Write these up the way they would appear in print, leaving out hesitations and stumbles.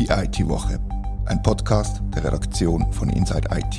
Die IT-Woche, ein Podcast der Redaktion von Inside IT.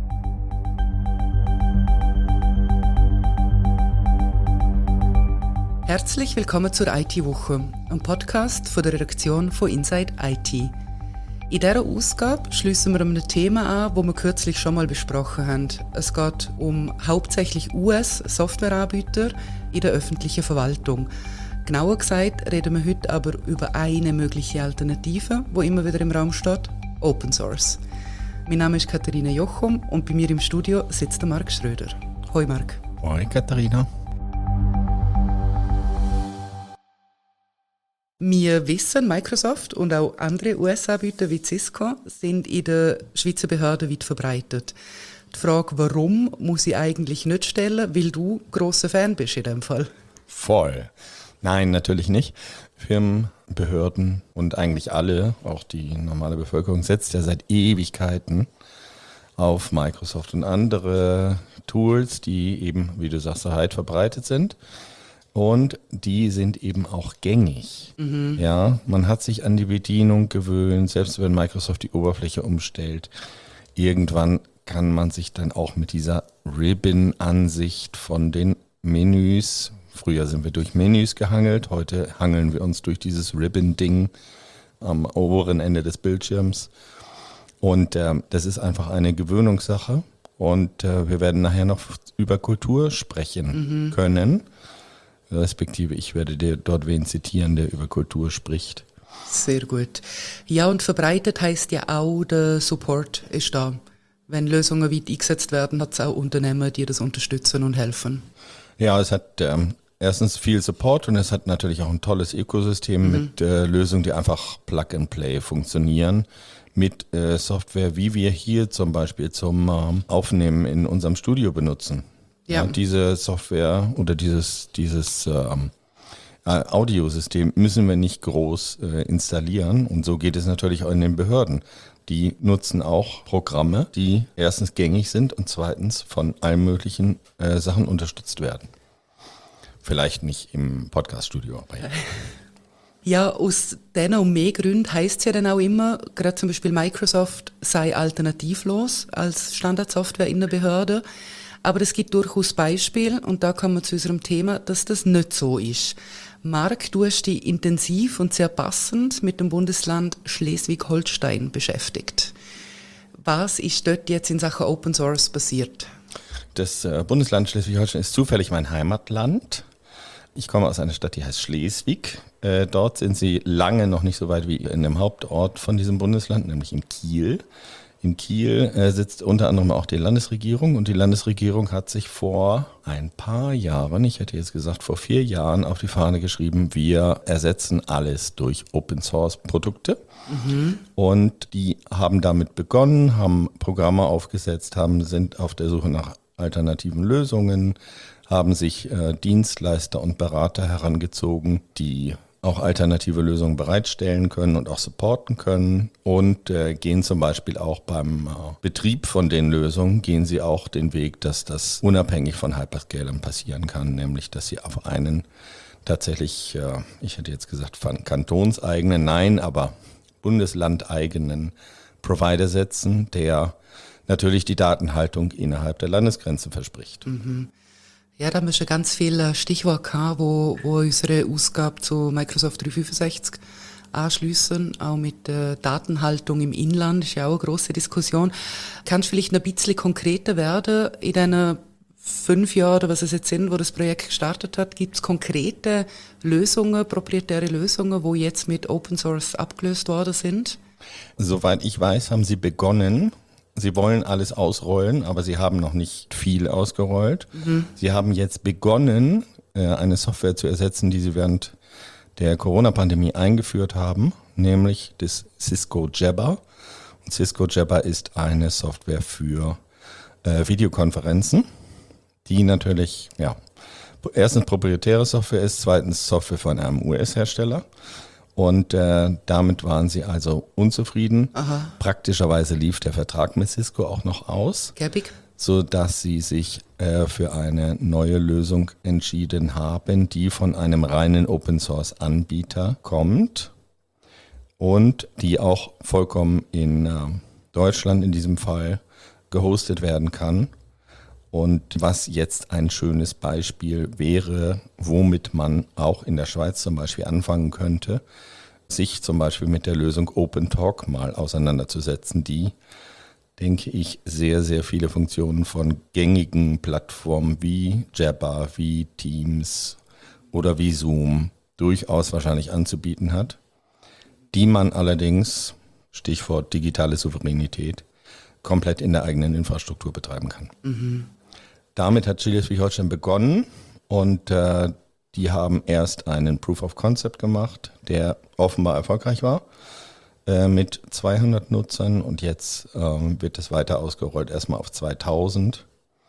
Herzlich willkommen zur IT-Woche, einem Podcast von der Redaktion von Inside IT. In dieser Ausgabe schliessen wir einem Thema an, das wir kürzlich schon mal besprochen haben. Es geht um hauptsächlich US-Softwareanbieter in der öffentlichen Verwaltung. Genauer gesagt reden wir heute aber über eine mögliche Alternative, die immer wieder im Raum steht: Open Source. Mein Name ist Katharina Jochum und bei mir im Studio sitzt der Marc Schröder. Hoi Marc. Hoi Katharina. Wir wissen, Microsoft und auch andere US-Anbieter wie Cisco sind in den Schweizer Behörden weit verbreitet. Die Frage, warum, muss ich eigentlich nicht stellen, weil du grosser Fan bist in dem Fall. Voll. Nein, natürlich nicht. Firmen, Behörden und eigentlich alle, auch die normale Bevölkerung, setzt ja seit Ewigkeiten auf Microsoft und andere Tools, die eben, wie du sagst, so weit verbreitet sind. Und die sind eben auch gängig. Ja, man hat sich an die Bedienung gewöhnt, selbst wenn Microsoft die Oberfläche umstellt. Irgendwann kann man sich dann auch mit dieser Ribbon-Ansicht von den Menüs, früher sind wir durch Menüs gehangelt, heute hangeln wir uns durch dieses Ribbon-Ding am oberen Ende des Bildschirms. Und das ist einfach eine Gewöhnungssache. Und wir werden nachher noch über Kultur sprechen können. Respektive, ich werde dir dort wen zitieren, der über Kultur spricht. Sehr gut. Ja, und verbreitet heisst ja auch, der Support ist da. Wenn Lösungen weit eingesetzt werden, hat es auch Unternehmen, die das unterstützen und helfen. Ja, es hat erstens viel Support und es hat natürlich auch ein tolles Ökosystem mit Lösungen, die einfach Plug-and-Play funktionieren. Mit Software, wie wir hier zum Beispiel zum Aufnehmen in unserem Studio benutzen. Ja. Diese Software oder dieses Audiosystem müssen wir nicht groß installieren. Und so geht es natürlich auch in den Behörden. Die nutzen auch Programme, die erstens gängig sind und zweitens von allen möglichen Sachen unterstützt werden. Vielleicht nicht im Podcast-Studio, aber ja. Ja, aus diesen und mehr Gründen heisst es ja dann auch immer, gerade zum Beispiel Microsoft sei alternativlos als Standardsoftware in der Behörde. Aber es gibt durchaus Beispiele, und da kommen wir zu unserem Thema, dass das nicht so ist. Marc, du hast dich intensiv und sehr passend mit dem Bundesland Schleswig-Holstein beschäftigt. Was ist dort jetzt in Sachen Open Source passiert? Das Bundesland Schleswig-Holstein ist zufällig mein Heimatland. Ich komme aus einer Stadt, die heißt Schleswig. Dort sind sie lange noch nicht so weit wie in dem Hauptort von diesem Bundesland, nämlich in Kiel. In Kiel sitzt unter anderem auch die Landesregierung und die Landesregierung hat sich vor ein paar Jahren, ich hätte jetzt gesagt vor 4 Jahren, auf die Fahne geschrieben, wir ersetzen alles durch Open-Source-Produkte. Und die haben damit begonnen, haben Programme aufgesetzt, sind auf der Suche nach alternativen Lösungen, haben sich Dienstleister und Berater herangezogen, die auch alternative Lösungen bereitstellen können und auch supporten können und gehen zum Beispiel auch beim Betrieb von den Lösungen, gehen sie auch den Weg, dass das unabhängig von Hyperscalern passieren kann, nämlich dass sie auf einen tatsächlich, ich hätte jetzt gesagt kantonseigenen, nein, aber bundeslandeigenen Provider setzen, der natürlich die Datenhaltung innerhalb der Landesgrenzen verspricht. Ja, da haben wir schon ganz viele Stichworte gehabt, wo unsere Ausgabe zu Microsoft 365 anschliessen, auch mit der Datenhaltung im Inland, ist ja auch eine grosse Diskussion. Kannst du vielleicht noch ein bisschen konkreter werden in den 5 Jahren, oder was es jetzt sind, wo das Projekt gestartet hat? Gibt es konkrete Lösungen, proprietäre Lösungen, die jetzt mit Open Source abgelöst worden sind? Soweit ich weiß, haben sie begonnen. Sie wollen alles ausrollen, aber sie haben noch nicht viel ausgerollt. Sie haben jetzt begonnen, eine Software zu ersetzen, die sie während der Corona-Pandemie eingeführt haben, nämlich das Cisco Jabber. Und Cisco Jabber ist eine Software für Videokonferenzen, die natürlich, erstens proprietäre Software ist, zweitens Software von einem US-Hersteller. Und damit waren sie also unzufrieden. Praktischerweise lief der Vertrag mit Cisco auch noch aus, sodass sie sich für eine neue Lösung entschieden haben, die von einem reinen Open-Source-Anbieter kommt und die auch vollkommen in Deutschland in diesem Fall gehostet werden kann. Und was jetzt ein schönes Beispiel wäre, womit man auch in der Schweiz zum Beispiel anfangen könnte, sich zum Beispiel mit der Lösung OpenTalk mal auseinanderzusetzen, die, denke ich, sehr, sehr viele Funktionen von gängigen Plattformen wie Jabber, wie Teams oder wie Zoom durchaus wahrscheinlich anzubieten hat, die man allerdings, Stichwort digitale Souveränität, komplett in der eigenen Infrastruktur betreiben kann. Damit hat Schleswig-Holstein begonnen und die haben erst einen Proof of Concept gemacht, der offenbar erfolgreich war, mit 200 Nutzern und jetzt wird es weiter ausgerollt, erstmal auf 2000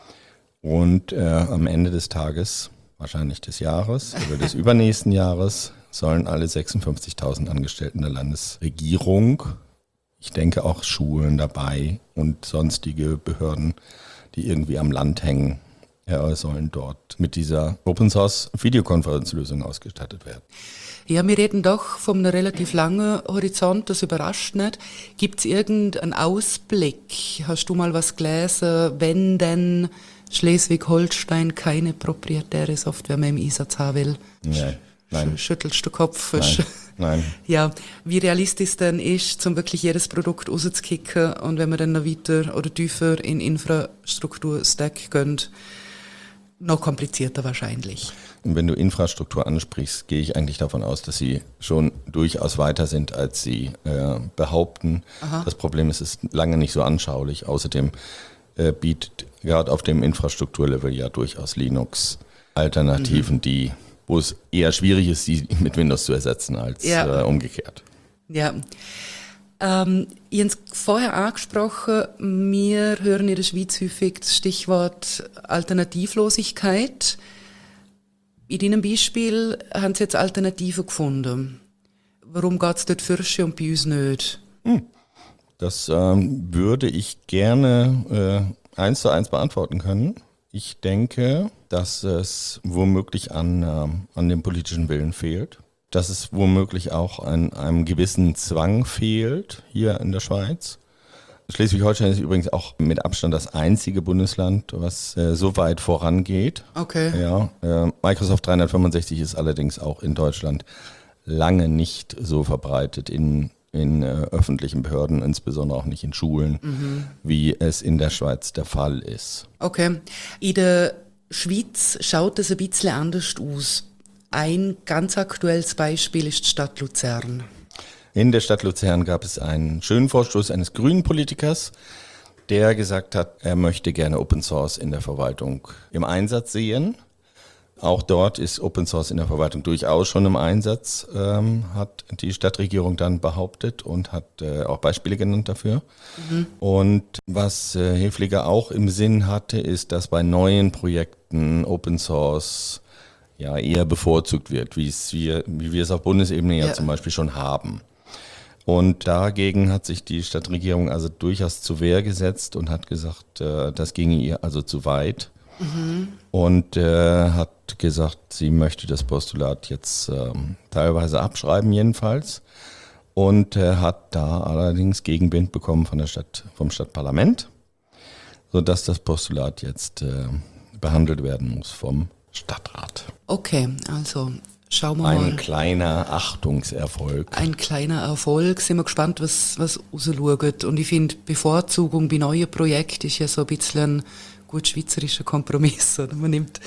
und am Ende des Tages, wahrscheinlich des Jahres oder des übernächsten Jahres, sollen alle 56.000 Angestellten der Landesregierung, ich denke auch Schulen dabei und sonstige Behörden, die irgendwie am Land hängen, sollen dort mit dieser Open-Source-Videokonferenzlösung ausgestattet werden. Ja, wir reden doch von einem relativ langen Horizont, das überrascht nicht. Gibt es irgendeinen Ausblick? Hast du mal was gelesen, wenn denn Schleswig-Holstein keine proprietäre Software mehr im Einsatz haben will? Nein. Schüttelst du Kopf? Nein. Ja, wie realistisch denn ist, um wirklich jedes Produkt rauszukicken und wenn man dann noch weiter oder tiefer in Infrastruktur-Stack geht, noch komplizierter wahrscheinlich. Und wenn du Infrastruktur ansprichst, gehe ich eigentlich davon aus, dass sie schon durchaus weiter sind, als sie behaupten. Aha. Das Problem ist, es ist lange nicht so anschaulich. Außerdem bietet gerade auf dem Infrastrukturlevel ja durchaus Linux Alternativen, wo es eher schwierig ist, sie mit Windows zu ersetzen, als umgekehrt. Ja. Ich habe es vorher angesprochen, wir hören in der Schweiz häufig das Stichwort Alternativlosigkeit. In deinem Beispiel haben Sie jetzt Alternativen gefunden. Warum geht es dort fürschen und bei uns nicht? Das würde ich gerne 1:1 beantworten können. Ich denke, dass es womöglich an dem politischen Willen fehlt. Dass es womöglich auch an einem gewissen Zwang fehlt hier in der Schweiz. Schleswig-Holstein ist übrigens auch mit Abstand das einzige Bundesland, was so weit vorangeht. Okay. Ja, Microsoft 365 ist allerdings auch in Deutschland lange nicht so verbreitet in öffentlichen Behörden, insbesondere auch nicht in Schulen, wie es in der Schweiz der Fall ist. Okay. In der Schweiz schaut es ein bisschen anders aus. Ein ganz aktuelles Beispiel ist die Stadt Luzern. In der Stadt Luzern gab es einen schönen Vorstoß eines grünen Politikers, der gesagt hat, er möchte gerne Open Source in der Verwaltung im Einsatz sehen. Auch dort ist Open Source in der Verwaltung durchaus schon im Einsatz, hat die Stadtregierung dann behauptet und hat auch Beispiele genannt dafür. Und was Hefliger auch im Sinn hatte, ist, dass bei neuen Projekten Open Source eher bevorzugt wird, wie wir es auf Bundesebene ja zum Beispiel schon haben. Und dagegen hat sich die Stadtregierung also durchaus zur Wehr gesetzt und hat gesagt, das ginge ihr also zu weit. Und hat gesagt, sie möchte das Postulat jetzt teilweise abschreiben jedenfalls. Und hat da allerdings Gegenwind bekommen vom Stadtparlament, sodass das Postulat jetzt behandelt werden muss vom Stadtrat. Okay, also schauen wir mal. Ein kleiner Achtungserfolg. Ein kleiner Erfolg. Sind wir gespannt, was rausschaut. Und ich finde, Bevorzugung bei neuen Projekten ist ja so ein bisschen ein gut schweizerischer Kompromiss. Oder? Man nimmt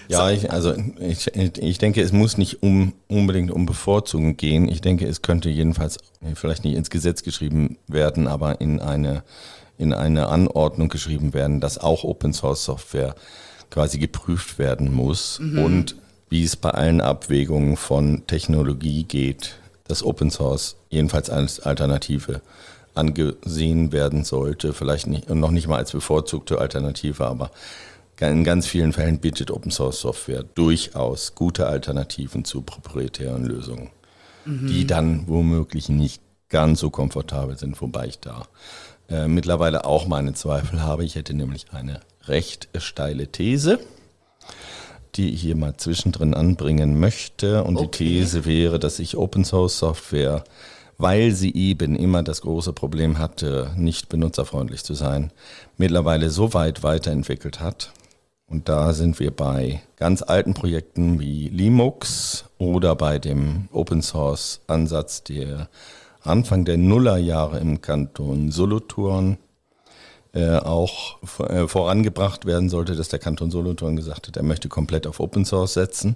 ich denke, es muss nicht unbedingt um Bevorzugung gehen. Ich denke, es könnte jedenfalls vielleicht nicht ins Gesetz geschrieben werden, aber in eine Anordnung geschrieben werden, dass auch Open Source Software quasi geprüft werden muss und wie es bei allen Abwägungen von Technologie geht, dass Open Source jedenfalls als Alternative angesehen werden sollte, vielleicht noch nicht mal als bevorzugte Alternative, aber in ganz vielen Fällen bietet Open Source Software durchaus gute Alternativen zu proprietären Lösungen, die dann womöglich nicht ganz so komfortabel sind, wobei ich da mittlerweile auch meine Zweifel habe. Ich hätte nämlich eine recht steile These, die ich hier mal zwischendrin anbringen möchte. Und die These wäre, dass sich Open Source Software weil sie eben immer das große Problem hatte, nicht benutzerfreundlich zu sein, mittlerweile so weit weiterentwickelt hat. Und da sind wir bei ganz alten Projekten wie Linux oder bei dem Open-Source-Ansatz, der Anfang der Nullerjahre im Kanton Solothurn auch vorangebracht werden sollte, dass der Kanton Solothurn gesagt hat, er möchte komplett auf Open Source setzen,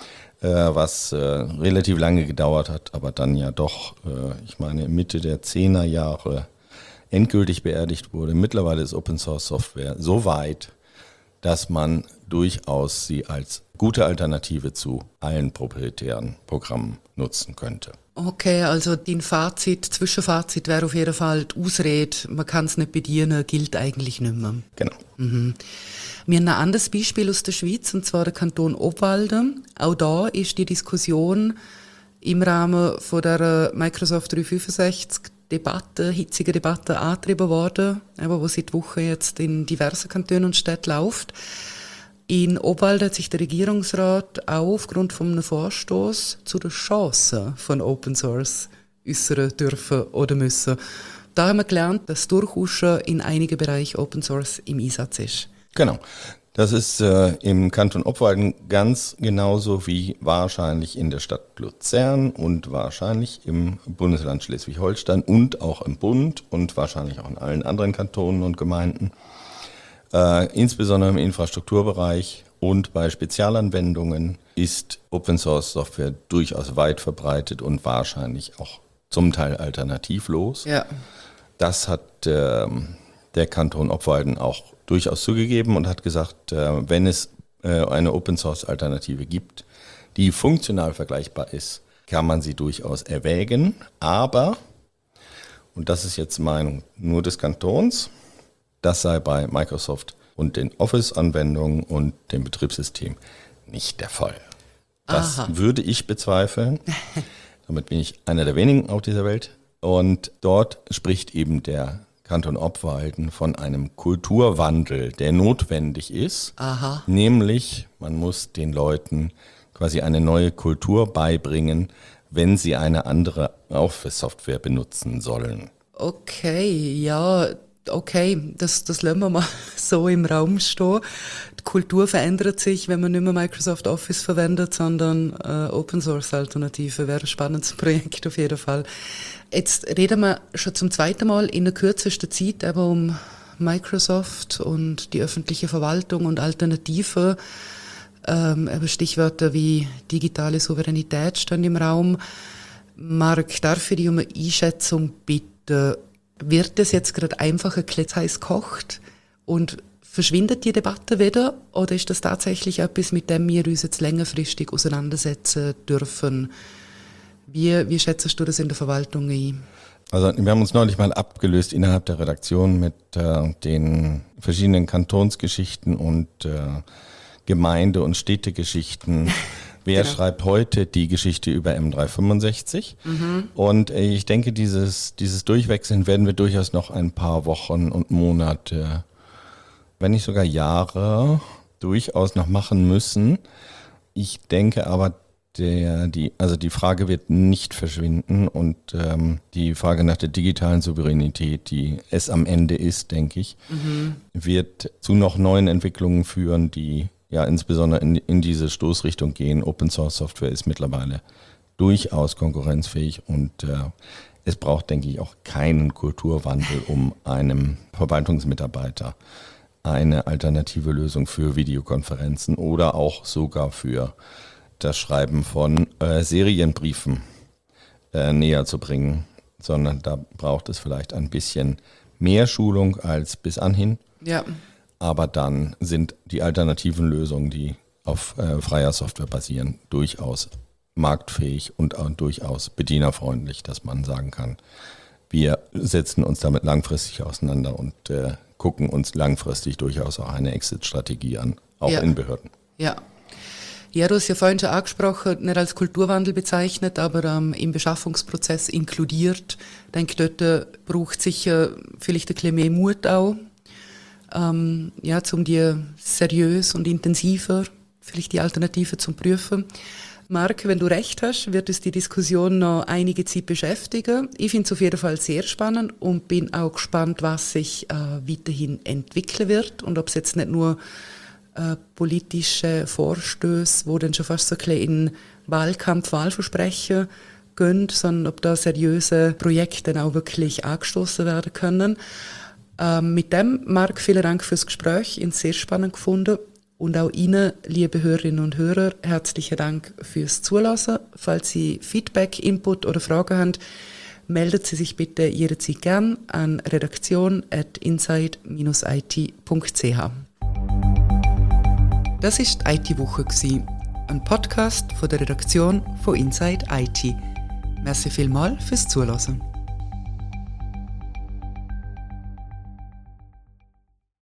was relativ lange gedauert hat, aber dann ja doch, ich meine, Mitte der 10er Jahre endgültig beerdigt wurde. Mittlerweile ist Open Source Software so weit, dass man durchaus sie als gute Alternative zu allen proprietären Programmen nutzen könnte. Okay, also dein Zwischenfazit wäre auf jeden Fall die Ausrede, man kann es nicht bedienen, gilt eigentlich nicht mehr. Genau. Wir haben ein anderes Beispiel aus der Schweiz, und zwar der Kanton Obwalden. Auch da ist die Diskussion im Rahmen von der Microsoft 365 hitzige Debatte angetrieben worden, wo seit Wochen jetzt in diversen Kantonen und Städten läuft. In Obwalden hat sich der Regierungsrat auch aufgrund von einem Vorstoß zu den Chancen von Open Source äußern dürfen oder müssen. Da haben wir gelernt, dass durchaus schon in einigen Bereichen Open Source im Einsatz ist. Genau. Das ist im Kanton Obwalden ganz genauso wie wahrscheinlich in der Stadt Luzern und wahrscheinlich im Bundesland Schleswig-Holstein und auch im Bund und wahrscheinlich auch in allen anderen Kantonen und Gemeinden. Insbesondere im Infrastrukturbereich und bei Spezialanwendungen ist Open Source Software durchaus weit verbreitet und wahrscheinlich auch zum Teil alternativlos. Ja. Das hat der Kanton Obwalden auch durchaus zugegeben und hat gesagt, wenn es eine Open Source Alternative gibt, die funktional vergleichbar ist, kann man sie durchaus erwägen. Aber, und das ist jetzt Meinung nur des Kantons, das sei bei Microsoft und den Office-Anwendungen und dem Betriebssystem nicht der Fall. Das würde ich bezweifeln. Damit bin ich einer der wenigen auf dieser Welt. Und dort spricht eben der Kanton Obwalden von einem Kulturwandel, der notwendig ist. Aha. Nämlich, man muss den Leuten quasi eine neue Kultur beibringen, wenn sie eine andere Office-Software benutzen sollen. Okay, ja, okay, das lassen wir mal so im Raum stehen. Die Kultur verändert sich, wenn man nicht mehr Microsoft Office verwendet, sondern Open-Source-Alternative. Wäre ein spannendes Projekt auf jeden Fall. Jetzt reden wir schon zum zweiten Mal in der kürzesten Zeit eben um Microsoft und die öffentliche Verwaltung und Alternativen. Eben Stichwörter wie digitale Souveränität stehen im Raum. Marc, darf ich dich um eine Einschätzung bitten? Wird das jetzt gerade einfach ein bisschen heiß gekocht und verschwindet die Debatte wieder? Oder ist das tatsächlich etwas, mit dem wir uns jetzt längerfristig auseinandersetzen dürfen? Wie schätzt du das in der Verwaltung ein? Also wir haben uns neulich mal abgelöst innerhalb der Redaktion mit den verschiedenen Kantonsgeschichten und Gemeinde- und Städtegeschichten. Wer schreibt heute die Geschichte über M365? Und ich denke, dieses Durchwechseln werden wir durchaus noch ein paar Wochen und Monate, wenn nicht sogar Jahre, durchaus noch machen müssen. Ich denke aber, die Frage wird nicht verschwinden und die Frage nach der digitalen Souveränität, die es am Ende ist, denke ich, wird zu noch neuen Entwicklungen führen, die ja insbesondere in diese Stoßrichtung gehen. Open Source Software ist mittlerweile durchaus konkurrenzfähig und es braucht, denke ich, auch keinen Kulturwandel, um einem Verwaltungsmitarbeiter eine alternative Lösung für Videokonferenzen oder auch sogar für das Schreiben von Serienbriefen näher zu bringen, sondern da braucht es vielleicht ein bisschen mehr Schulung als bis anhin. Ja. Aber dann sind die alternativen Lösungen, die auf freier Software basieren, durchaus marktfähig und durchaus bedienerfreundlich, dass man sagen kann, wir setzen uns damit langfristig auseinander und gucken uns langfristig durchaus auch eine Exit-Strategie an, auch in Behörden. Ja. Ja, du hast ja vorhin schon angesprochen, nicht als Kulturwandel bezeichnet, aber im Beschaffungsprozess inkludiert. Ich denke, dort braucht sicher vielleicht ein bisschen mehr Mut auch, um die seriös und intensiver vielleicht die Alternative zum Prüfen. Marc, wenn du recht hast, wird es die Diskussion noch einige Zeit beschäftigen. Ich finde es auf jeden Fall sehr spannend und bin auch gespannt, was sich weiterhin entwickeln wird und ob es jetzt nicht nur politische Vorstöße, wo dann schon fast so ein bisschen in Wahlkampf, Wahlversprechen gehen, sondern ob da seriöse Projekte dann auch wirklich angestoßen werden können. Mit dem, Marc, vielen Dank fürs Gespräch, ich habe es sehr spannend gefunden. Und auch Ihnen, liebe Hörerinnen und Hörer, herzlichen Dank fürs Zuhören. Falls Sie Feedback, Input oder Fragen haben, melden Sie sich bitte jederzeit gern an redaktion@inside-it.ch. Das war die IT-Woche, ein Podcast von der Redaktion von Inside IT. Merci vielmals fürs Zuhören.